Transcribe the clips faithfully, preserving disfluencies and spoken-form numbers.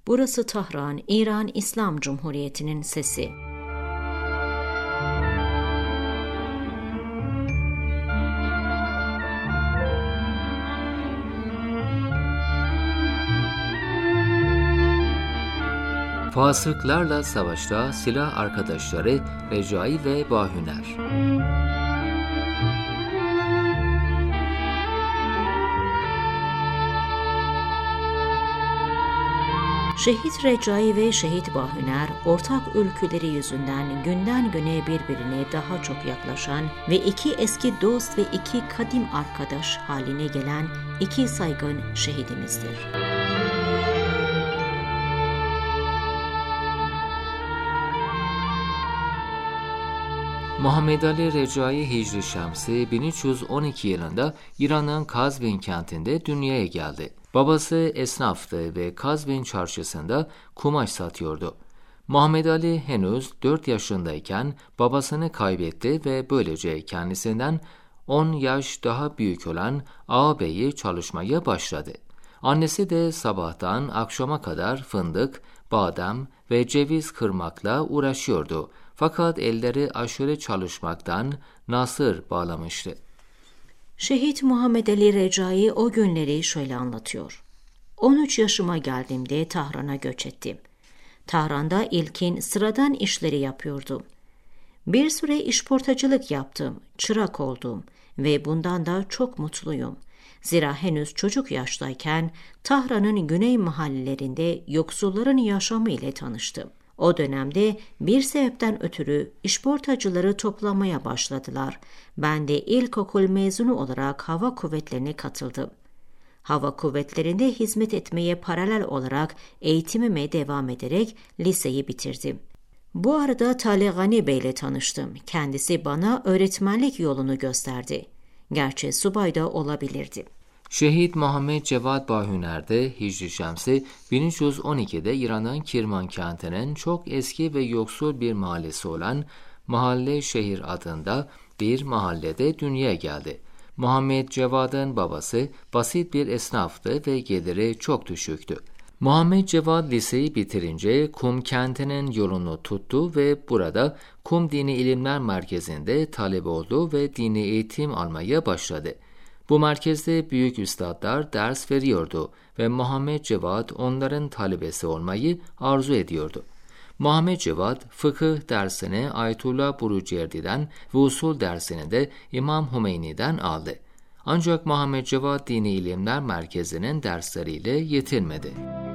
Burası Tahran, İran İslam Cumhuriyeti'nin sesi. Fasıklarla Savaşta Silah Arkadaşları Recai ve Bahüner. Şehit Recai ve Şehit Bahüner, ortak ülküleri yüzünden günden güne birbirine daha çok yaklaşan ve iki eski dost ve iki kadim arkadaş haline gelen iki saygın şehidimizdir. Muhammed Ali Recai Hicri Şemsi bin üç yüz on iki yılında İran'ın Kazvin kentinde dünyaya geldi. Babası esnaftı ve Kazvin çarşısında kumaş satıyordu. Muhammed Ali henüz dört yaşındayken babasını kaybetti ve böylece kendisinden on yaş daha büyük olan ağabeyi çalışmaya başladı. Annesi de sabahtan akşama kadar fındık, badem ve ceviz kırmakla uğraşıyordu. Fakat elleri aşırı çalışmaktan nasır bağlamıştı. Şehit Muhammed Ali Recai o günleri şöyle anlatıyor. on üç yaşıma geldiğimde Tahran'a göç ettim. Tahran'da ilkin sıradan işleri yapıyordum. Bir süre işportacılık yaptım, çırak oldum ve bundan da çok mutluyum. Zira henüz çocuk yaştayken Tahran'ın güney mahallelerinde yoksulların yaşamı ile tanıştım. O dönemde bir sebepten ötürü işportacıları toplamaya başladılar. Ben de ilkokul mezunu olarak hava kuvvetlerine katıldım. Hava kuvvetlerinde hizmet etmeye paralel olarak eğitimime devam ederek liseyi bitirdim. Bu arada Talih Gani Bey ile tanıştım. Kendisi bana öğretmenlik yolunu gösterdi. Gerçi subay da olabilirdi. Şehit Muhammed Cevat Bahüner de Hicri Şemsi bin üç yüz on ikide İran'ın Kirman kentinin çok eski ve yoksul bir mahallesi olan Mahalle Şehir adında bir mahallede dünyaya geldi. Muhammed Cevat'ın babası basit bir esnaftı ve geliri çok düşüktü. Muhammed Cevat liseyi bitirince Kum kentinin yolunu tuttu ve burada Kum Dini İlimler Merkezi'nde talebe oldu ve dini eğitim almaya başladı. Bu merkezde büyük üstadlar ders veriyordu ve Muhammed Cevat onların talebesi olmayı arzu ediyordu. Muhammed Cevat fıkıh dersini Ayetullah Burucerdi'den ve usul dersini de İmam Hümeyni'den aldı. Ancak Muhammed Cevat Dini İlimler Merkezi'nin dersleriyle yetinmedi.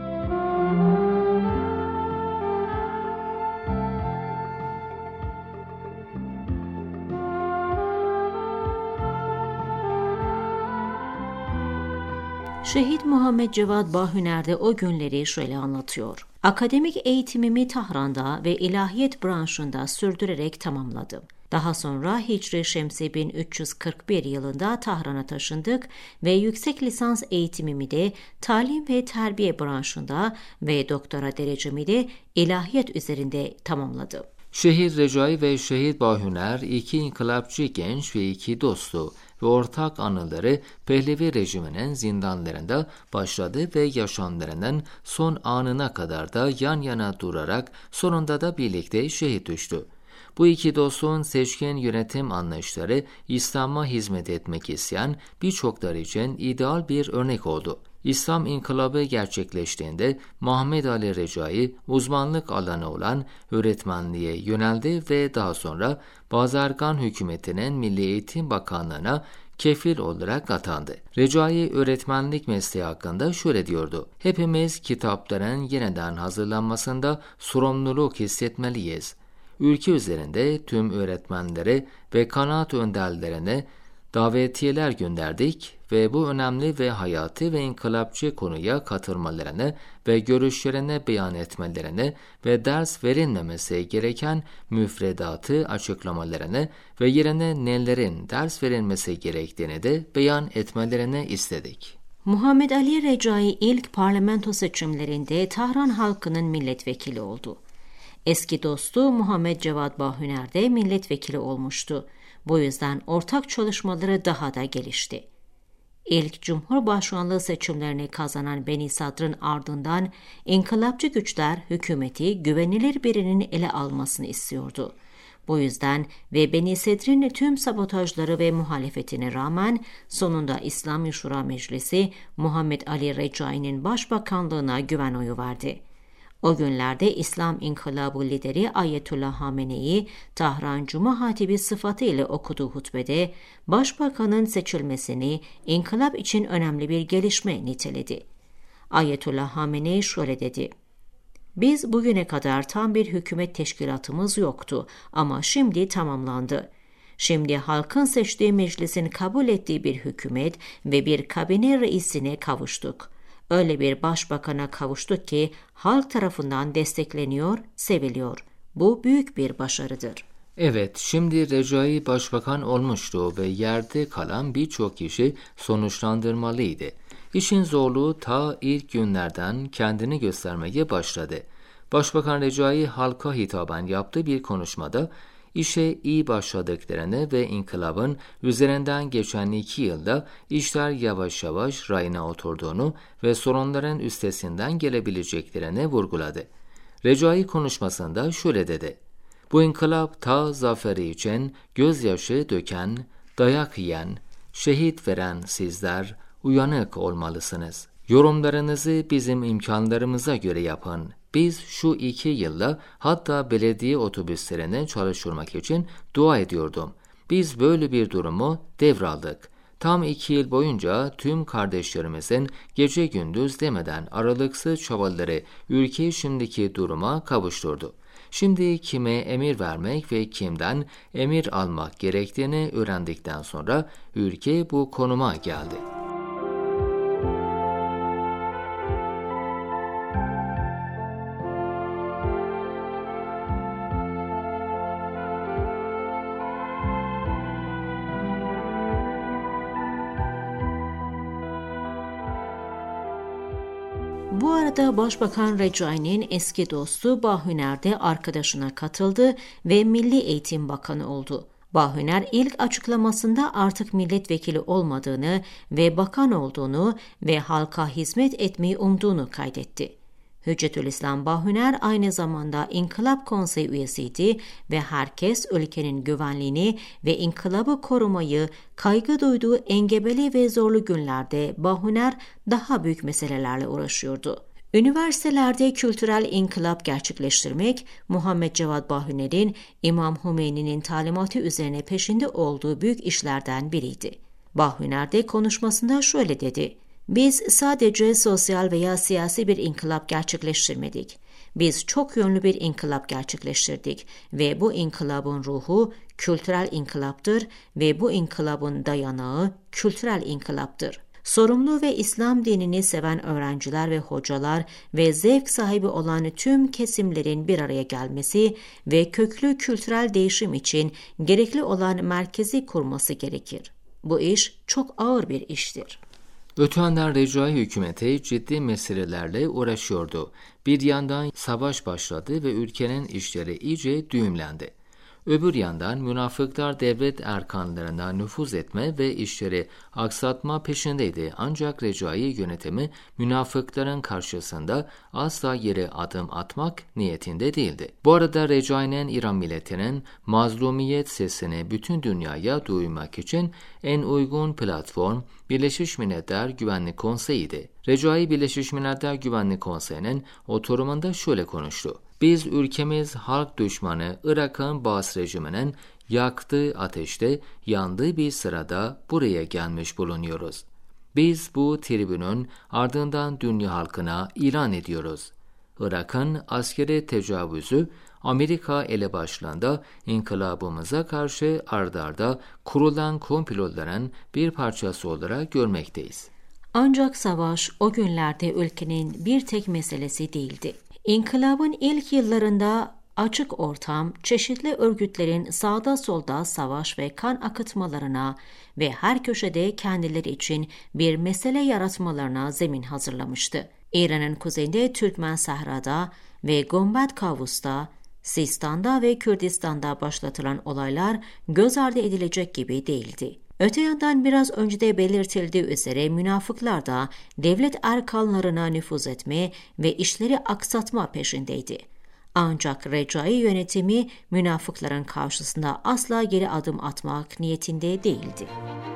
Şehit Muhammed Cevat Bahüner de o günleri şöyle anlatıyor. Akademik eğitimimi Tahran'da ve ilahiyat branşında sürdürerek tamamladım. Daha sonra Hicri Şemsi bin üç yüz kırk bir yılında Tahran'a taşındık ve yüksek lisans eğitimimi de talim ve terbiye branşında ve doktora derecemi de ilahiyat üzerinde tamamladım. Şehit Recai ve Şehit Bahüner iki inkılapçı genç ve iki dostu ve ortak anıları Pehlevi rejiminin zindanlarında başladı ve yaşamlarının son anına kadar da yan yana durarak sonunda da birlikte şehit düştü. Bu iki dostun seçkin yönetim anlayışları İslam'a hizmet etmek isteyen birçokları için ideal bir örnek oldu. İslam inkılabı gerçekleştiğinde Muhammed Ali Recai uzmanlık alanı olan öğretmenliğe yöneldi ve daha sonra Bazargan hükümetinin Milli Eğitim Bakanlığı'na kefil olarak atandı. Recai öğretmenlik mesleği hakkında şöyle diyordu: "Hepimiz kitapların yeniden hazırlanmasında sorumluluk hissetmeliyiz. Ülke üzerinde tüm öğretmenlere ve kanaat önderlerine davetiyeler gönderdik ve bu önemli ve hayati ve inkılapçı konuya katılmalarını ve görüşlerini beyan etmelerini ve ders verilmemesi gereken müfredatı açıklamalarını ve yerine nelerin ders verilmesi gerektiğini de beyan etmelerini istedik." Muhammed Ali Recai ilk parlamento seçimlerinde Tahran halkının milletvekili oldu. Eski dostu Muhammed Cevat Bahüner de milletvekili olmuştu. Bu yüzden ortak çalışmaları daha da gelişti. İlk Cumhurbaşkanlığı seçimlerini kazanan Beni Sadr'ın ardından inkılapçı güçler hükümeti güvenilir birinin ele almasını istiyordu. Bu yüzden ve Beni Sadr'ın tüm sabotajları ve muhalefetine rağmen sonunda İslami Şura Meclisi Muhammed Ali Recai'nin başbakanlığına güven oyu verdi. O günlerde İslam İnkılabı lideri Ayetullah Hamene'yi Tahran Cuma Hatibi sıfatıyla okuduğu hutbede başbakanın seçilmesini inkılap için önemli bir gelişme niteledi. Ayetullah Hamenei şöyle dedi: "Biz bugüne kadar tam bir hükümet teşkilatımız yoktu ama şimdi tamamlandı. Şimdi halkın seçtiği meclisin kabul ettiği bir hükümet ve bir kabine reisine kavuştuk. Öyle bir başbakana kavuştuk ki halk tarafından destekleniyor, seviliyor. Bu büyük bir başarıdır." Evet, şimdi Recai başbakan olmuştu ve yerde kalan birçok kişi sonuçlandırmalıydı. İşin zorluğu ta ilk günlerden kendini göstermeye başladı. Başbakan Recai halka hitaben yaptığı bir konuşmada işe iyi başladıklarını ve inkılabın üzerinden geçen iki yılda işler yavaş yavaş rayına oturduğunu ve sorunların üstesinden gelebileceklerini vurguladı. Recai konuşmasında şöyle dedi: "Bu inkılap ta zaferi için gözyaşı döken, dayak yiyen, şehit veren sizler uyanık olmalısınız. Yorumlarınızı bizim imkanlarımıza göre yapın. Biz şu iki yılda hatta belediye otobüslerine çalıştırmak için dua ediyordum. Biz böyle bir durumu devraldık. Tam iki yıl boyunca tüm kardeşlerimizin gece gündüz demeden aralıksız çabaları ülkeyi şimdiki duruma kavuşturdu. Şimdi kime emir vermek ve kimden emir almak gerektiğini öğrendikten sonra ülke bu konuma geldi." Bu arada Başbakan Recai'nin eski dostu Bahüner de arkadaşına katıldı ve Milli Eğitim Bakanı oldu. Bahüner ilk açıklamasında artık milletvekili olmadığını ve bakan olduğunu ve halka hizmet etmeyi umduğunu kaydetti. Hüccetülislam Bahüner aynı zamanda İnkılap Konseyi üyesiydi ve herkes ülkenin güvenliğini ve inkılabı korumayı kaygı duyduğu engebeli ve zorlu günlerde Bahüner daha büyük meselelerle uğraşıyordu. Üniversitelerde kültürel inkılap gerçekleştirmek, Muhammed Cevat Bahüner'in İmam Hümeyni'nin talimatı üzerine peşinde olduğu büyük işlerden biriydi. Bahüner de konuşmasında şöyle dedi: "Biz sadece sosyal veya siyasi bir inkılap gerçekleştirmedik. Biz çok yönlü bir inkılap gerçekleştirdik ve bu inkılabın ruhu kültürel inkılaptır ve bu inkılabın dayanağı kültürel inkılaptır. Sorumlu ve İslam dinini seven öğrenciler ve hocalar ve zevk sahibi olan tüm kesimlerin bir araya gelmesi ve köklü kültürel değişim için gerekli olan merkezi kurması gerekir. Bu iş çok ağır bir iştir." Öte yandan Recai hükümeti ciddi meselelerle uğraşıyordu. Bir yandan savaş başladı ve ülkenin işleri iyice düğümlendi. Öbür yandan münafıklar devlet erkanlarına nüfuz etme ve işleri aksatma peşindeydi. Ancak Recai yönetimi münafıkların karşısında asla yere adım atmak niyetinde değildi. Bu arada Recai'nin İran milletinin mazlumiyet sesini bütün dünyaya duyurmak için en uygun platform Birleşmiş Milletler Güvenlik Konseyi'ydi. Recai Birleşmiş Milletler Güvenlik Konseyi'nin oturumunda şöyle konuştu: "Biz ülkemiz halk düşmanı Irak'ın Baas rejiminin yaktığı ateşte yandığı bir sırada buraya gelmiş bulunuyoruz. Biz bu tribünün ardından dünya halkına ilan ediyoruz. Irak'ın askeri tecavüzü Amerika elebaşlığında inkılabımıza karşı ard arda kurulan komploların bir parçası olarak görmekteyiz." Ancak savaş o günlerde ülkenin bir tek meselesi değildi. İnkılabın ilk yıllarında açık ortam, çeşitli örgütlerin sağda solda savaş ve kan akıtmalarına ve her köşede kendileri için bir mesele yaratmalarına zemin hazırlamıştı. İran'ın kuzeyinde Türkmen Sahra'da ve Gombad Kavus'ta, Sistan'da ve Kürdistan'da başlatılan olaylar göz ardı edilecek gibi değildi. Öte yandan biraz önce de belirtildiği üzere münafıklar da devlet erkanlarına nüfuz etme ve işleri aksatma peşindeydi. Ancak Recai yönetimi münafıkların karşısında asla geri adım atmak niyetinde değildi.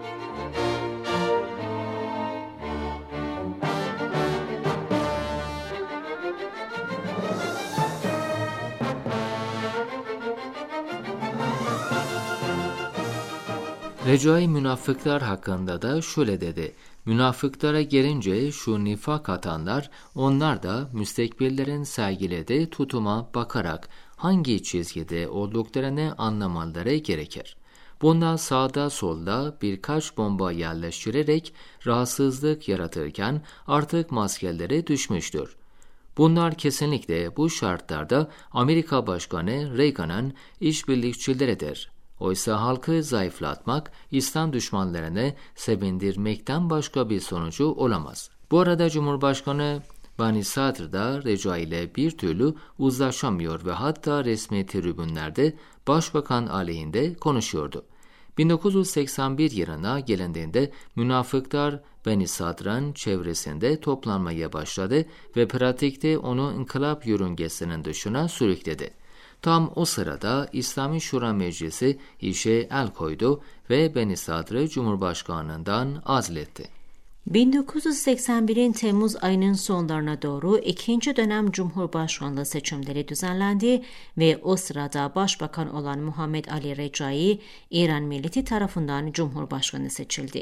Recai münafıklar hakkında da şöyle dedi: Münafıklara gelince şu nifak atanlar, onlar da müstekbirlerin sergilediği tutuma bakarak hangi çizgide olduklarını anlamaları gerekir. Bundan sağda solda birkaç bomba yerleştirerek rahatsızlık yaratırken artık maskeleri düşmüştür. Bunlar kesinlikle bu şartlarda Amerika Başkanı Reagan'ın işbirlikçileridir. Oysa halkı zayıflatmak, İslam düşmanlarını sevindirmekten başka bir sonucu olamaz. Bu arada Cumhurbaşkanı Bani Sadr da Recai ile bir türlü uzlaşamıyor ve hatta resmi tribünlerde Başbakan aleyhinde konuşuyordu. bin dokuz yüz seksen bir yılına gelindiğinde münafıklar Bani Sadr'ın çevresinde toplanmaya başladı ve pratikte onu inkılap yörüngesinin dışına sürükledi. Tam o sırada İslami Şura Meclisi işe el koydu ve Bani Sadr'ı Cumhurbaşkanlığından azletti. bin dokuz yüz seksen birin Temmuz ayının sonlarına doğru ikinci dönem Cumhurbaşkanlığı seçimleri düzenlendi ve o sırada Başbakan olan Muhammed Ali Recai, İran milleti tarafından Cumhurbaşkanı seçildi.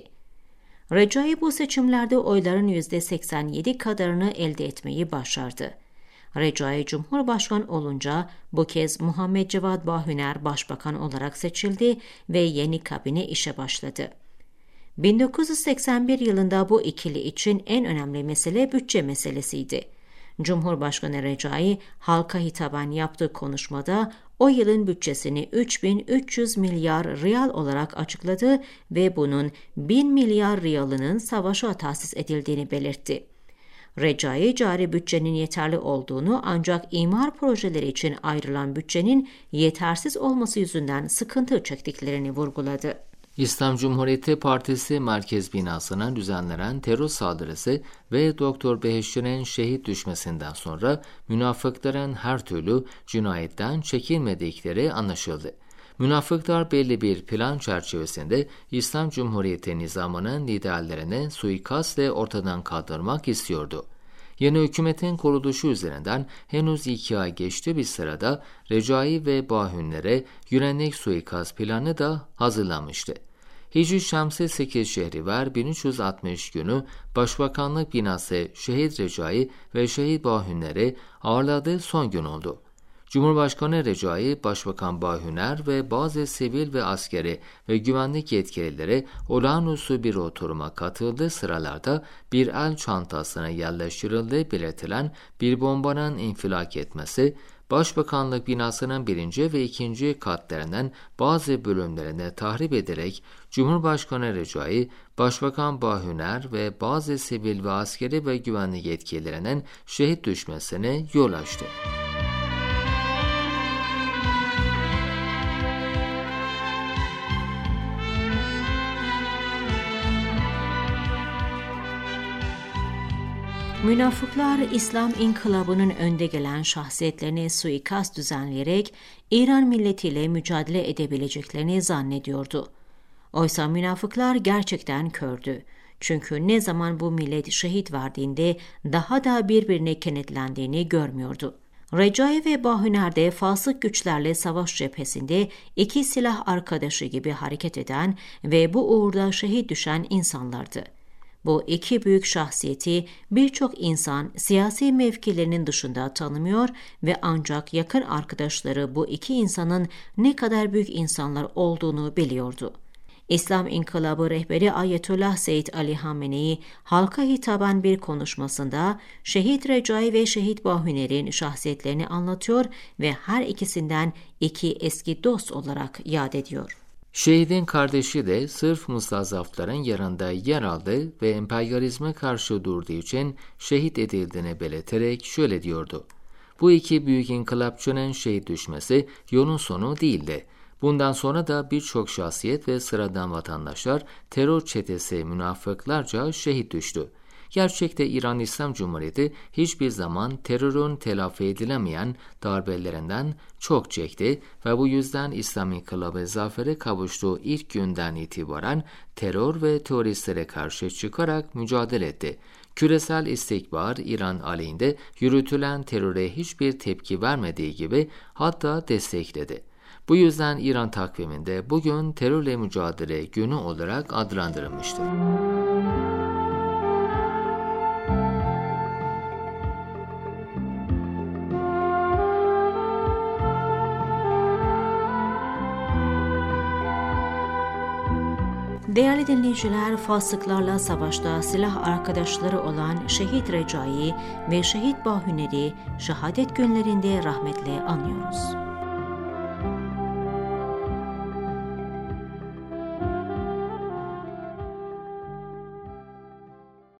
Recai bu seçimlerde oyların yüzde seksen yedi kadarını elde etmeyi başardı. Recai Cumhurbaşkanı olunca bu kez Muhammed Cevad Bahüner Başbakan olarak seçildi ve yeni kabine işe başladı. bin dokuz yüz seksen bir yılında bu ikili için en önemli mesele bütçe meselesiydi. Cumhurbaşkanı Recai halka hitaben yaptığı konuşmada o yılın bütçesini üç bin üç yüz milyar riyal olarak açıkladı ve bunun bin milyar riyalının savaşa tahsis edildiğini belirtti. Recai cari bütçenin yeterli olduğunu ancak imar projeleri için ayrılan bütçenin yetersiz olması yüzünden sıkıntı çektiklerini vurguladı. İslam Cumhuriyeti Partisi merkez binasına düzenlenen terör saldırısı ve Doktor Beheshti'nin şehit düşmesinden sonra münafıkların her türlü cinayetten çekinmedikleri anlaşıldı. Münafıklar belli bir plan çerçevesinde İslam Cumhuriyeti nizamının liderlerini suikastla ortadan kaldırmak istiyordu. Yeni hükümetin kuruluşu üzerinden henüz iki ay geçti bir sırada Recai ve Bahünler'e yönelik suikast planı da hazırlanmıştı. Hicri Şemsi sekiz Şehrivar bin üç yüz altmış günü Başbakanlık binası Şehit Recai ve Şehit Bahünler'i ağırladığı son gün oldu. Cumhurbaşkanı Recai, Başbakan Bahüner ve bazı sivil ve askeri ve güvenlik yetkilileri olağanüstü bir oturuma katıldığı sıralarda bir el çantasına yerleştirildiği belirtilen bir bombanın infilak etmesi, Başbakanlık binasının birinci ve ikinci katlarından bazı bölümlerini tahrip ederek Cumhurbaşkanı Recai, Başbakan Bahüner ve bazı sivil ve askeri ve güvenlik yetkililerinin şehit düşmesine yol açtı. Münafıklar İslam inkılabının önde gelen şahsiyetlerine suikast düzenleyerek İran milletiyle mücadele edebileceklerini zannediyordu. Oysa münafıklar gerçekten kördü. Çünkü ne zaman bu millet şehit verdiğinde daha da birbirine kenetlendiğini görmüyordu. Recai ve Bahüner de fasık güçlerle savaş cephesinde iki silah arkadaşı gibi hareket eden ve bu uğurda şehit düşen insanlardı. Bu iki büyük şahsiyeti birçok insan siyasi mevkilerinin dışında tanımıyor ve ancak yakın arkadaşları bu iki insanın ne kadar büyük insanlar olduğunu biliyordu. İslam İnkılabı rehberi Ayetullah Seyyid Ali Hamenei halka hitaben bir konuşmasında Şehit Recai ve Şehit Bahüner'in şahsiyetlerini anlatıyor ve her ikisinden iki eski dost olarak yad ediyor. Şehidin kardeşi de sırf mustazafların yanında yer aldı ve emperyalizme karşı durduğu için şehit edildiğini belirterek şöyle diyordu: Bu iki büyük inkılapçının şehit düşmesi yolun sonu değildi. Bundan sonra da birçok şahsiyet ve sıradan vatandaşlar terör çetesi münafıklarca şehit düştü. Gerçekte İran İslam Cumhuriyeti hiçbir zaman terörün telafi edilemeyen darbelerinden çok çekti ve bu yüzden İslam İnkılabı zafere kavuştuğu ilk günden itibaren terör ve teröristlere karşı çıkarak mücadele etti. Küresel istikbar İran aleyhinde yürütülen teröre hiçbir tepki vermediği gibi hatta destekledi. Bu yüzden İran takviminde bugün terörle mücadele günü olarak adlandırılmıştır. Değerli dinleyiciler, fasıklarla savaşta silah arkadaşları olan Şehit Recai ve Şehit Bahüner'i şehadet günlerinde rahmetle anıyoruz.